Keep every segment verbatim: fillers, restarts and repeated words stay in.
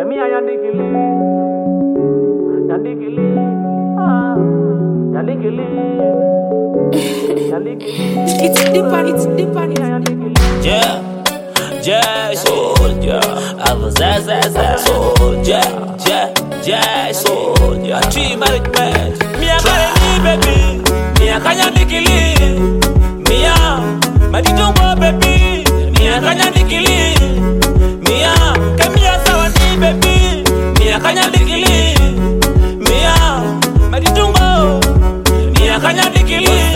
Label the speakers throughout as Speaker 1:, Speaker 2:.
Speaker 1: Kemi ayandikili, yandikili, ah, yandikili, yandikili.
Speaker 2: It's different, it's different.
Speaker 3: Yeah, yeah, soldier. I was as as as soldier. Yeah, yeah, soldier. Tree management. Me a carry baby. Me a kanyandikili. Me a madidongo baby. Me a kanyandikili. Me a kemi a sawani baby. Me a kanyandikili. Me a madidongo. Me a kanyandikili.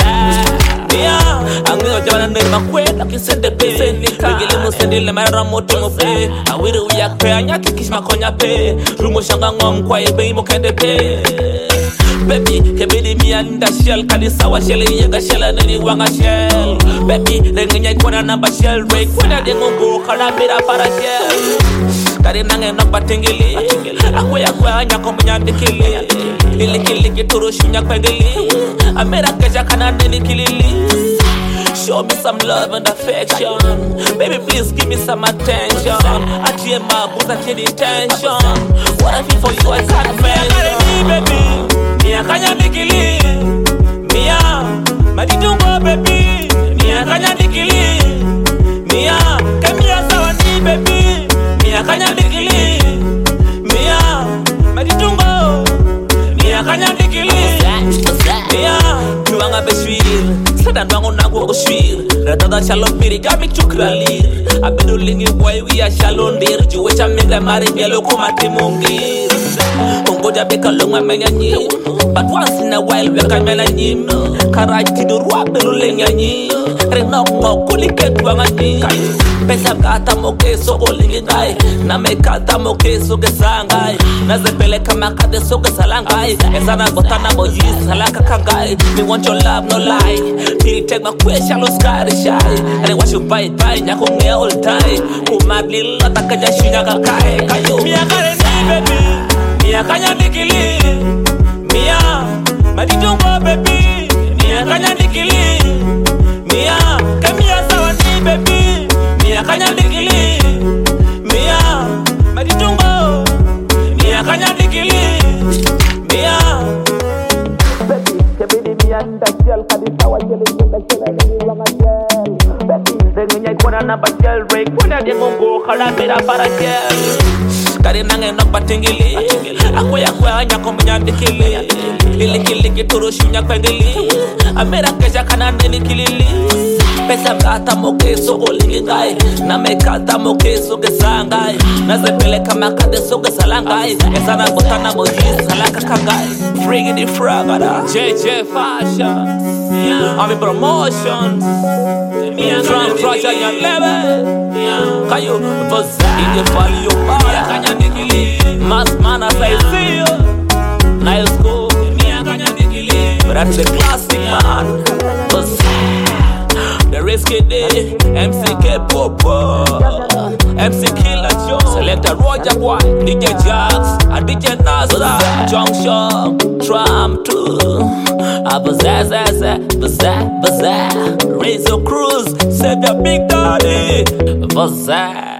Speaker 3: I'm gonna jump on the way, like you said the base. Begili musende le mara moto mo pe. Awiri uya pe anyaki kishma konya pe. Rumo shanga ngom kwa ebe imo kende pe. Baby, kebidi mi anda shell kadi sawa shell yega shell nani wanga shell. Baby, lenga kona namba shell break kona dengo go kala mira para shell. Kadi nange namba tingili. Akwya kwa nyako mnyandikili. Ili kili kituru shunya kwengili. Amera keja kana nini kilili. Show me some love and affection. Baby, please give me some attention. I tear my boots, I tear the tension. What I feel for you, I can't mention. Baby, me a kanya dikili. Me a madidungo baby. Me a kanya dikili. Me a kemi a sawani baby. Me a kanya dikili. Me a madidungo. Me a kanya dikili. Me a tuanga beshwil. Sadan wangu nangu kushwil. Radada shalom piri gami chukralir. Abedu lingi boy we a shalom dir. Juwecha minga mari bielo kumati mungir. Ungoja beka longa menya nyim. But once in a while we can mena nyim. Karaj tidur wabelu lenya nyim. Renok mo kuliket wanga nyim. Pesa kata moke soko lingi gai. Na me kata moke soke sangai. Na zepele kama kade soke salangai. Ezana botana mo yis salaka kangai. Me want your love no lie. Piri take my question no sky shy. And I want you buy it buy nyako nge all time. Kumabli lata kaja shinya kakai. Kayo mi akare ni baby. Mi akanya dikili. Mi a madidongo baby. Mi akanya dikili. Mi a kemi a sawani baby. Mi akanya dikili. Mi a madidongo. Mi akanya dikili. Mi a baby, kebidi mi anda shell kadi sawa shell yega shell ni wanga shell. Baby, dengunya kona namba shell break kona dengo go kala mira para shell. Kadi nange namba tingili. Akwya kwa nyako mnyandikili. Lili kili kituru shunya kwengili. Amera keja kana nini kilili. Pesa mkata moke soko lingi gai. Na mekata moke soke sangai. Na zepele kama kade soke salangai. Esana botana mojis salaka kangai. Friggity fragada J J Fashion, yeah. I'm in promotion. From Roger your level, yeah. Kayo Bazaar in the valley of Mara Kanya Dikili. Mas man as I see you. Nice go But that's the classic man. Bazaar The Risky Day M C K Popo M C Killer Joe Selector Roger Boy D J Jax and D J Nazar Junction Trump too A Bazaar Bazaar Bazaar Bazaar Razor Cruz Save your big daddy Bazaar